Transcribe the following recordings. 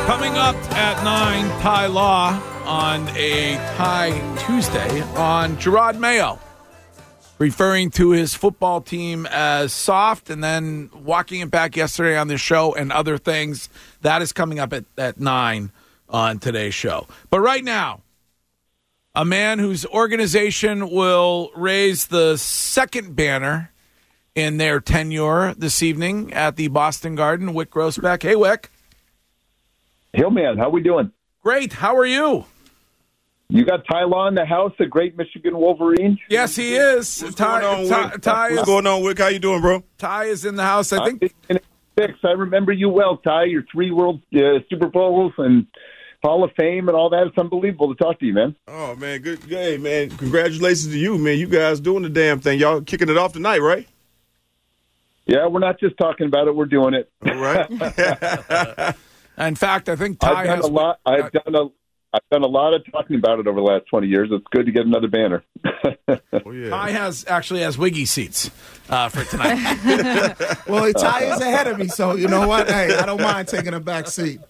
Coming up at 9, Ty Law on a Ty Tuesday on Gerard Mayo, referring to his football team as soft and then walking it back yesterday on the show and other things. That is coming up at 9 on today's show. But right now, a man whose organization will raise the second banner in their tenure this evening at the Boston Garden, Wick Grossbeck. Hey, Wick. Hey, man, how we doing? Great. How are you? You got Ty Law in the house, the great Michigan Wolverine? Yes, he is. What's going on, Wick? How you doing, bro? Ty is in the house. I think. I remember you well, Ty. Your 3 World Super Bowls and Hall of Fame and all that. It's unbelievable to talk to you, man. Oh, man. Good. Hey, man, congratulations to you, man. You guys doing the damn thing. Y'all kicking it off tonight, right? Yeah, we're not just talking about it. We're doing it. All right. In fact, I think Ty has a lot. I've done a lot of talking about it over the last 20 years. It's good to get another banner. Oh, yeah. Ty actually has Wiggy seats for tonight. Well, Ty is ahead of me, so you know what? Hey, I don't mind taking a back seat.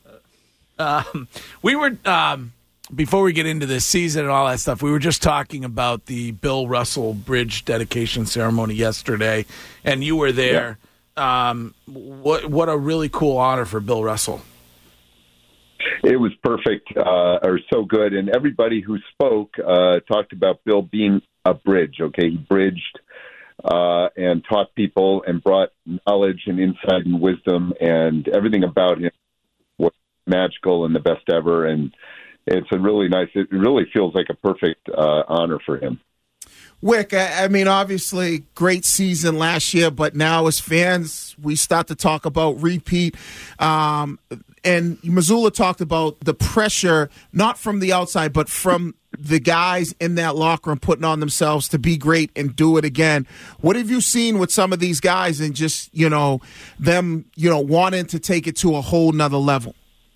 We were before we get into this season and all that stuff, we were just talking about the Bill Russell Bridge dedication ceremony yesterday, and you were there. Yeah. What a really cool honor for Bill Russell. It was perfect, or so good, and everybody who spoke talked about Bill being a bridge. Okay, he bridged and taught people and brought knowledge and insight and wisdom, and everything about him was magical and the best ever. And it's a really nice. It really feels like a perfect honor for him. Wick, I mean, obviously, great season last year, but now as fans, we start to talk about repeat. And Mazzulla talked about the pressure, not from the outside, but from the guys in that locker room putting on themselves to be great and do it again. What have you seen with some of these guys and just, them, wanting to take it to a whole nother level?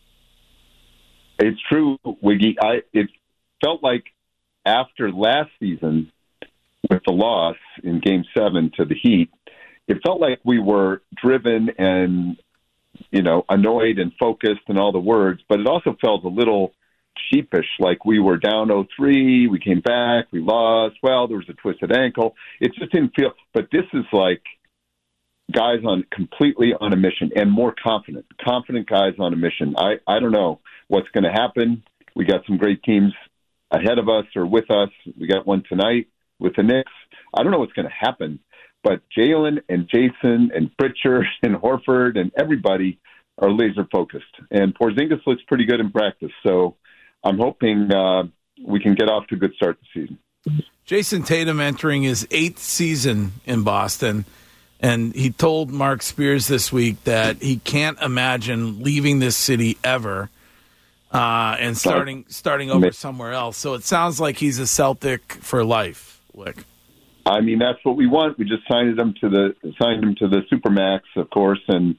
It's true, Wiggy. It felt like after last season with the loss in Game 7 to the Heat, it felt like we were driven and annoyed and focused and all the words, but it also felt a little sheepish, like we were down 0-3, we came back, we lost, well, there was a twisted ankle. It just didn't feel, but this is like guys completely on a mission and more confident guys on a mission. I don't know what's going to happen. We got some great teams ahead of us or with us. We got one tonight with the Knicks. I don't know what's going to happen. But Jalen and Jason and Pritchard and Horford and everybody are laser focused. And Porzingis looks pretty good in practice. So I'm hoping we can get off to a good start this season. Jason Tatum entering his 8th season in Boston. And he told Mark Spears this week that he can't imagine leaving this city ever and starting over somewhere else. So it sounds like he's a Celtic for life, Wick. I mean, that's what we want. We just signed him to the Supermax, of course, and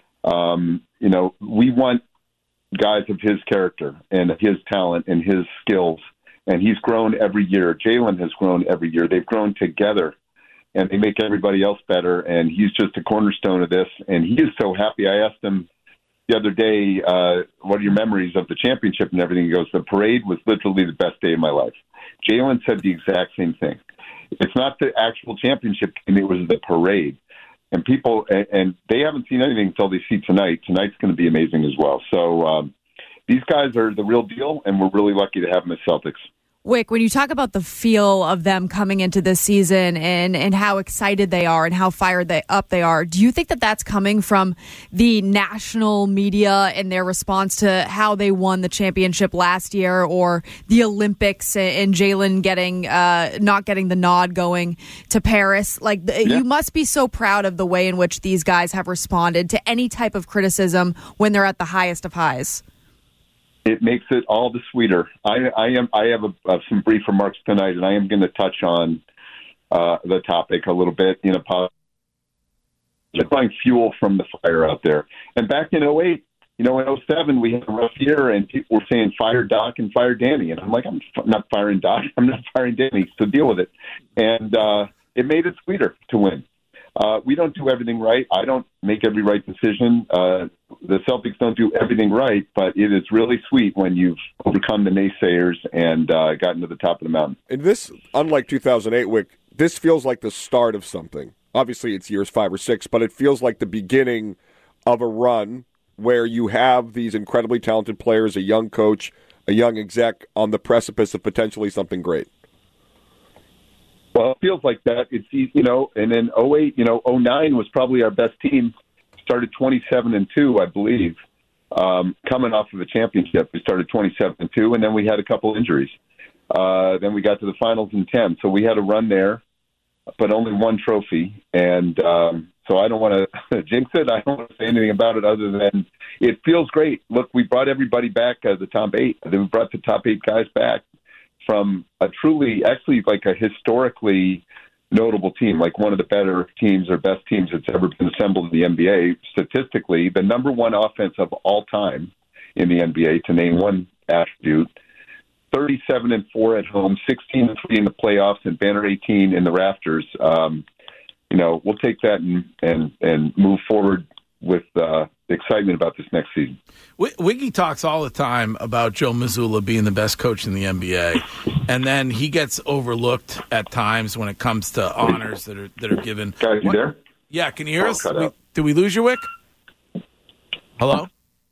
we want guys of his character and his talent and his skills. And he's grown every year. Jalen has grown every year. They've grown together, and they make everybody else better. And he's just a cornerstone of this. And he is so happy. I asked him the other day, what are your memories of the championship and everything? He goes, the parade was literally the best day of my life. Jalen said the exact same thing. It's not the actual championship game. It was the parade. And people, and they haven't seen anything until they see tonight. Tonight's going to be amazing as well. So these guys are the real deal, and we're really lucky to have them as Celtics. Wick, when you talk about the feel of them coming into this season and how excited they are and how fired up they are, do you think that that's coming from the national media and their response to how they won the championship last year, or the Olympics and Jalen not getting the nod going to Paris? You must be so proud of the way in which these guys have responded to any type of criticism when they're at the highest of highs. It makes it all the sweeter. I have some brief remarks tonight, and I am going to touch on the topic a little bit in a positive. Supplying fuel from the fire out there. And back in 2008, in 2007, we had a rough year, and people were saying fire Doc and fire Danny. And I'm like, I'm not firing Doc. I'm not firing Danny, so deal with it. And it made it sweeter to win. We don't do everything right. I don't make every right decision. the Celtics don't do everything right, but it is really sweet when you've overcome the naysayers and gotten to the top of the mountain. And this, unlike 2008, Wick, this feels like the start of something. Obviously, it's years 5 or 6, but it feels like the beginning of a run where you have these incredibly talented players, a young coach, a young exec on the precipice of potentially something great. Well, it feels like that. It's, and then 08, 09 was probably our best team. Started 27-2, I believe. Coming off of a championship, we started 27-2, and then we had a couple injuries. Then we got to the finals in 10. So we had a run there, but only one trophy. And so I don't want to jinx it. I don't want to say anything about it other than it feels great. Look, we brought everybody back, the top 8. Then we brought the top 8 guys back from a truly, actually like a historically notable team, like one of the better teams or best teams that's ever been assembled in the NBA. Statistically, the number one offense of all time in the NBA, to name one attribute. 37-4 at home, 16-3 in the playoffs, and banner 18 in the rafters. We'll take that and move forward with excitement about this next season. Wiggy talks all the time about Joe Mazzulla being the best coach in the NBA, and then he gets overlooked at times when it comes to honors that are given. Guys, you there? Yeah, can you hear us? Did we lose you, Wick? Hello?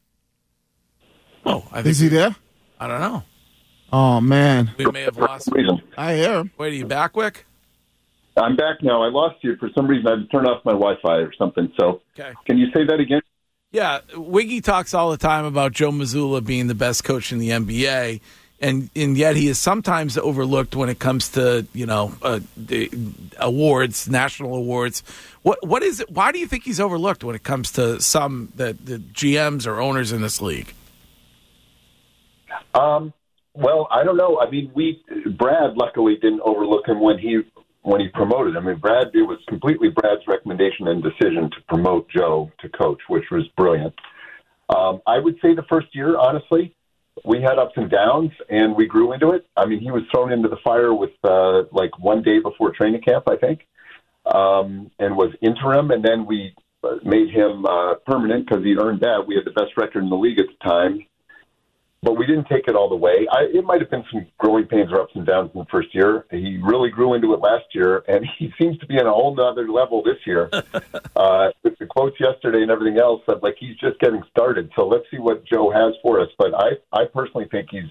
Oh, I think Is he there? I don't know. Oh, man. We may have lost him. I hear him. Wait, are you back, Wick? I'm back now. I lost you. For some reason, I had to turn off my Wi-Fi or something. So Okay. Can you say that again? Yeah, Wiggy talks all the time about Joe Mazzulla being the best coach in the NBA, and yet he is sometimes overlooked when it comes to the awards, national awards. What is it? Why do you think he's overlooked when it comes to some the GMs or owners in this league? Well, I don't know. I mean, Brad luckily didn't overlook him when he promoted. I mean, it was completely Brad's recommendation and decision to promote Joe to coach, which was brilliant. I would say the first year, honestly, we had ups and downs, and we grew into it. I mean, he was thrown into the fire with one day before training camp, I think, and was interim, and then we made him permanent because he earned that. We had the best record in the league at the time. But we didn't take it all the way. It might have been some growing pains or ups and downs in the first year. He really grew into it last year, and he seems to be on a whole nother level this year. With the quotes yesterday and everything else, he's just getting started. So let's see what Joe has for us. But I personally think he's,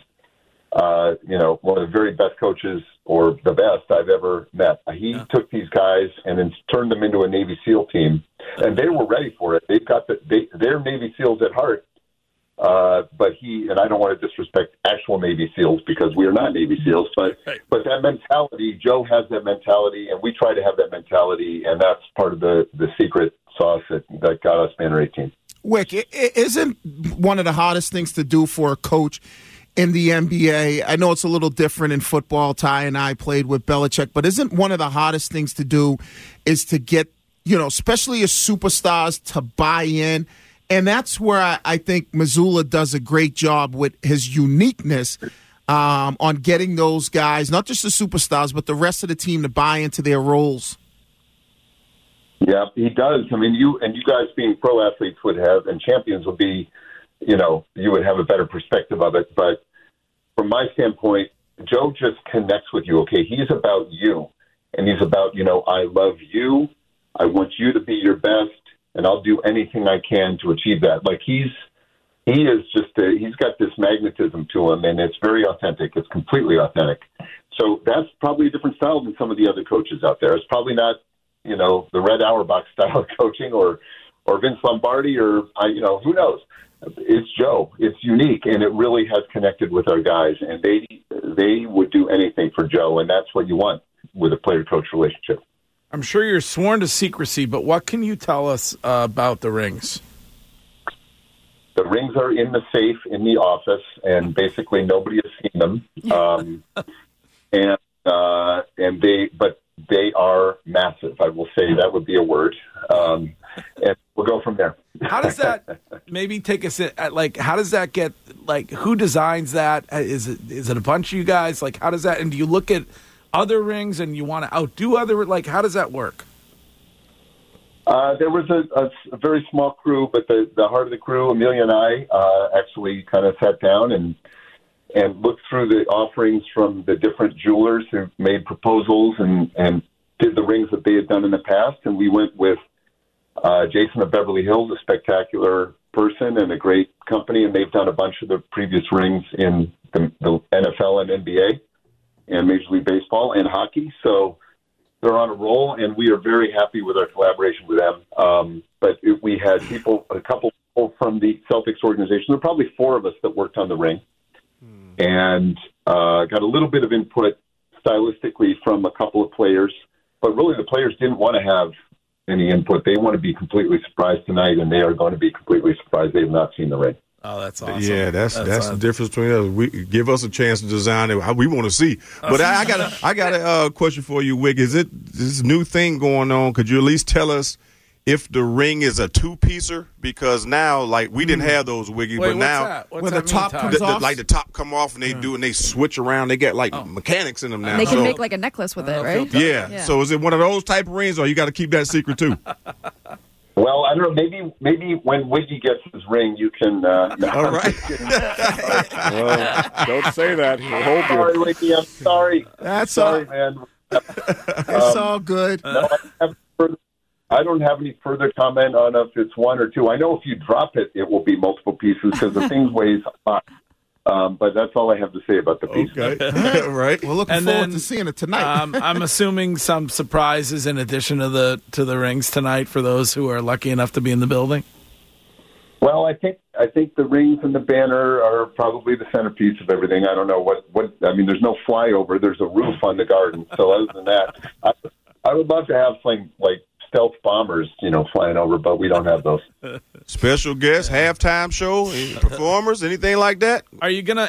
one of the very best coaches, or the best I've ever met. He took these guys and then turned them into a Navy SEAL team, and they were ready for it. They've got they're Navy SEALs at heart. But and I don't want to disrespect actual Navy SEALs because we are not Navy SEALs, but that mentality, Joe has that mentality, and we try to have that mentality, and that's part of the secret sauce that got us banner 18. Wick, isn't one of the hardest things to do for a coach in the NBA? I know it's a little different in football. Ty and I played with Belichick, but isn't one of the hardest things to do is to get, especially your superstars to buy in? And that's where I think Mazzulla does a great job with his uniqueness on getting those guys, not just the superstars, but the rest of the team to buy into their roles. Yeah, he does. I mean, you guys being pro athletes would have, and champions would be, you would have a better perspective of it. But from my standpoint, Joe just connects with you. Okay, he's about you, and he's about, I love you. I want you to be your best. And I'll do anything I can to achieve that. He's got this magnetism to him, and it's very authentic. It's completely authentic. So that's probably a different style than some of the other coaches out there. It's probably not, the Red Auerbach style of coaching or Vince Lombardi or, who knows. It's Joe. It's unique, and it really has connected with our guys. And they would do anything for Joe, and that's what you want with a player-coach relationship. I'm sure you're sworn to secrecy, but what can you tell us about the rings? The rings are in the safe in the office, and basically nobody has seen them. But they are massive. I will say that would be a word, and we'll go from there. How does that maybe take us at how does that get who designs that? Is it a bunch of you guys? How does that? And do you look at other rings and you want to outdo other, how does that work? There was a very small crew, but the heart of the crew, Amelia and I, actually kind of sat down and looked through the offerings from the different jewelers who made proposals and did the rings that they had done in the past. And we went with Jason of Beverly Hills, a spectacular person and a great company, and they've done a bunch of the previous rings in the NFL and NBA and Major League Baseball and hockey. So they're on a roll, and we are very happy with our collaboration with them. We had a couple people from the Celtics organization. There were probably 4 of us that worked on the ring, and got a little bit of input stylistically from a couple of players. But really, the players didn't want to have any input. They want to be completely surprised tonight, and they are going to be completely surprised they have not seen the ring. Oh, that's awesome. Yeah, that's the difference between us. We give us a chance to design it. We want to see. But I got a question for you, Wick. Is it this new thing going on? Could you at least tell us if the ring is a 2-piecer? Because now, like, we didn't have those, Wiggy, but now when the top comes off, like the top come off and they switch around. They get mechanics in them now. And they can make like a necklace with it, right? Yeah. So is it one of those type of rings, or you got to keep that secret too? Well, I don't know. Maybe when Wiggy gets his ring, you can. All right. Well, don't say that. He'll hold you. Sorry, Wiggy. I'm sorry. That's sorry, man. It's all good. No, I don't have any further comment on if it's 1 or 2. I know if you drop it, it will be multiple pieces because the thing weighs a lot. But that's all I have to say about the piece. Okay. Right. We're looking forward to seeing it tonight. I'm assuming some surprises in addition to the rings tonight for those who are lucky enough to be in the building. Well, I think the rings and the banner are probably the centerpiece of everything. I don't know what I mean. There's no flyover. There's a roof on the garden. So other than that, I would love to have something like stealth bombers, flying over, but we don't have those. Special guests, halftime show, performers, anything like that? Are you gonna?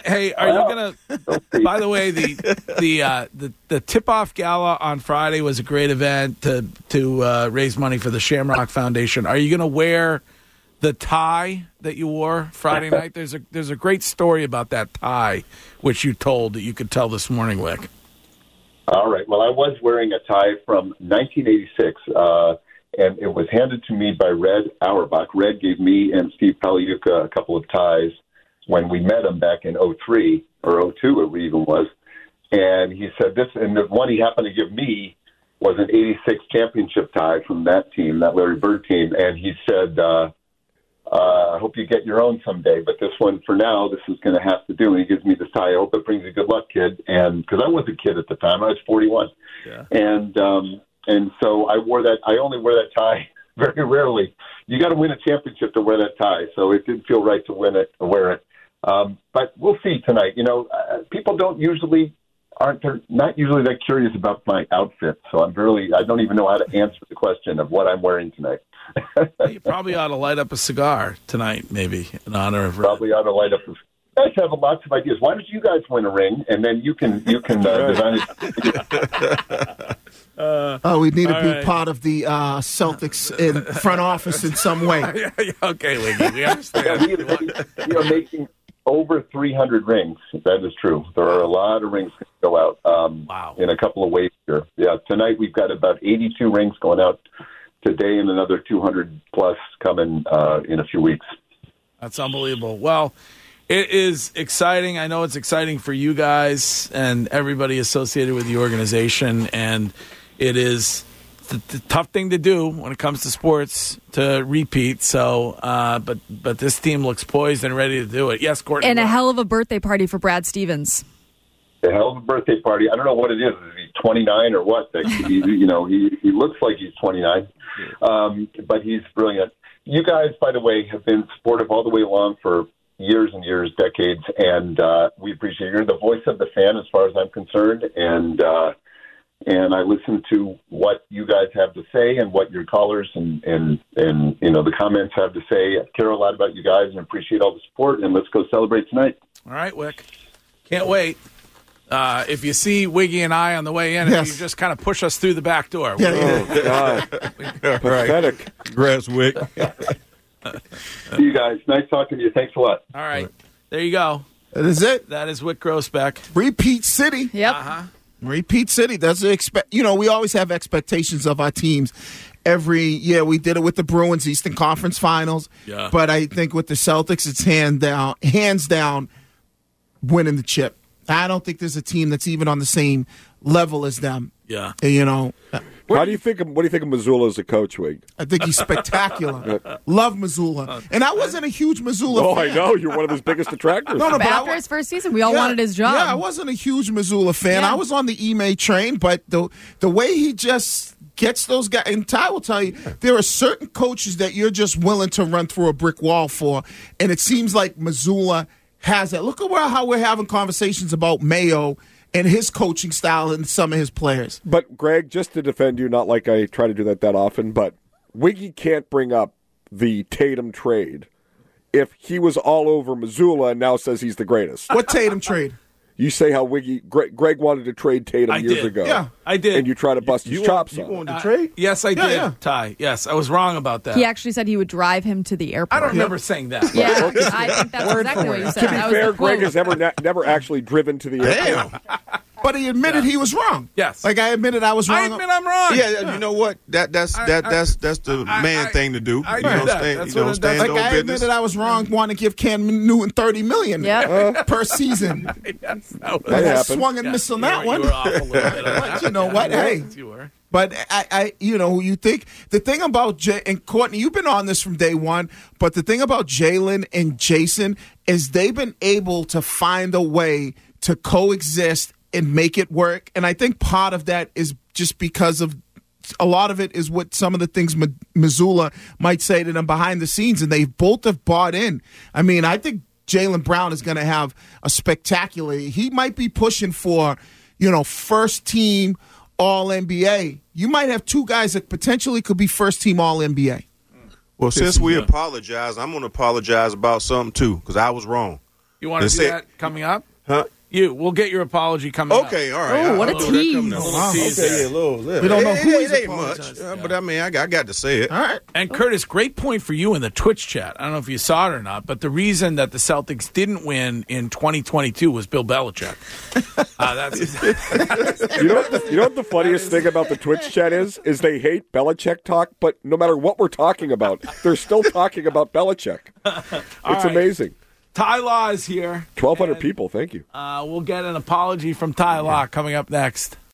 By the way, the tip-off gala on Friday was a great event to raise money for the Shamrock Foundation. Are you gonna wear the tie that you wore Friday night? There's a great story about that tie, which you told that you could tell this morning, Wick. All right. Well, I was wearing a tie from 1986, and it was handed to me by Red Auerbach. Red gave me and Steve Paliuka a couple of ties when we met him back in 03 or 02, it even was. And he said this, and the one he happened to give me was an 86 championship tie from that team, that Larry Bird team. And he said, I hope you get your own someday, but this one for now, this is going to have to do. And he gives me this tie. I hope it brings you good luck, kid. And because I was a kid at the time, I was 41. Yeah. And so I wore that. I only wear that tie very rarely. You got to win a championship to wear that tie. So it did feel right to wear it. But we'll see tonight. People aren't not usually that curious about my outfit. So I don't even know how to answer the question of what I'm wearing tonight. You probably ought to light up a cigar tonight, maybe, in honor of Red. Probably ought to light up. You guys have lots of ideas. Why don't you guys win a ring, and then you can design it? We need to be part of the Celtics in front office in some way. Okay, Wiggy, we understand. We are making over 300 rings. That is true. There are a lot of rings that go out in a couple of ways here. Yeah, tonight we've got about 82 rings going out today and another 200 plus coming in a few weeks. That's unbelievable. Well, it is exciting. I know it's exciting for you guys and everybody associated with the organization, and it is the tough thing to do when it comes to sports to repeat. So, but this team looks poised and ready to do it. Yes, Courtney. And a hell of a birthday party for Brad Stevens. A hell of a birthday party. I don't know what it is. Is he 29 or what? He looks like he's 29, but he's brilliant. You guys, by the way, have been supportive all the way along for years and years, decades, and we appreciate it. You're the voice of the fan as far as I'm concerned, and I listen to what you guys have to say and what your callers and the comments have to say. I care a lot about you guys and appreciate all the support, and let's go celebrate tonight. All right, Wick. Can't wait. If you see Wiggy and I on the way in, you just kind of push us through the back door. Oh, God. Pathetic. Congrats, Wick. See you guys. Nice talking to you. Thanks a lot. All right. There you go. That is it. That is Wick Grousbeck. Repeat City. Yep. Repeat City. We always have expectations of our teams. every year. We did it with the Bruins, Eastern Conference Finals. Yeah. But I think with the Celtics, it's hands down winning the chip. I don't think there's a team that's even on the same level as them. Yeah. You know, What do you think of Missoula as a coach, Wig? I think he's spectacular. Love Missoula. And I wasn't a huge Missoula Oh, fan. I know. You're one of his biggest detractors. No, But but after his first season, we all wanted his job. Yeah, I wasn't a huge Missoula fan. Yeah. I was on the Ime train, but the way he just gets those guys, and Ty will tell you, there are certain coaches that you're just willing to run through a brick wall for, and it seems like Missoula has it. Look at how we're having conversations about Mayo and his coaching style and some of his players. But, Greg, just to defend you, not like I try to do that often, but Wiggy can't bring up the Tatum trade if he was all over Missoula and now says he's the greatest. What Tatum trade? You say how Greg wanted to trade Tatum I years did. ago. Yeah. I did. And you try to bust his chops You on it. wanted to trade? Yes, I did, yeah. Ty. Yes, I was wrong about that. He actually said he would drive him to the airport. I don't remember saying that. Yeah, I think that's exactly what you said. To be That was fair, the quote. Greg has never actually driven to the airport. Damn. But he admitted he was wrong. Yes. Like I admitted I was wrong. I admit I'm wrong. Yeah, you know what? That's the man thing to do. I You do don't that. stand, That's you don't what it stand Like on I business. admitted I was wrong, wanting to give Cam Newton $30 million Yeah. per season. Yes, that was, I happened. swung and missed on that you one. were off a little bit on that. But you know what? Hey. You were. But you think the thing about and Courtney, you've been on this from day one. But the thing about Jalen and Jason is they've been able to find a way to coexist and make it work. And I think part of that is just because of a lot of it is what some of the things Missoula might say to them behind the scenes, and they both have bought in. I mean, I think Jaylen Brown is going to have a spectacular. He might be pushing for, first team All-NBA. You might have two guys that potentially could be first team All-NBA. Well, since we apologize, I'm going to apologize about something too because I was wrong. You want to do that coming up? Huh? We'll get your apology coming up. Okay, all right. Oh, what a tease. A little tease Okay, there. yeah, a little. We don't know who he's it ain't apologizing. much, but I mean, I got to say it. All right. And Curtis, great point for you in the Twitch chat. I don't know if you saw it or not, but the reason that the Celtics didn't win in 2022 was Bill Belichick. You know what the funniest thing about the Twitch chat is they hate Belichick talk, but no matter what we're talking about, they're still talking about Belichick. It's right. amazing. Ty Law is here. 1,200 people, thank you. We'll get an apology from Ty Law coming up next.